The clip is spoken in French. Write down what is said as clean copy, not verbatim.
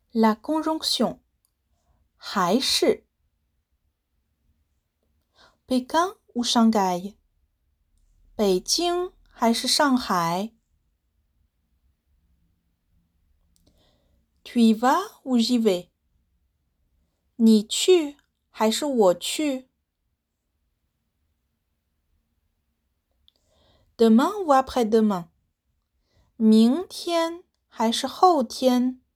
La conjonction 还是 Pékin ou Shanghai 北京还是上海 Tu y vas ou j'y vais 你去还是我去 Demain ou après-demain 明天还是后天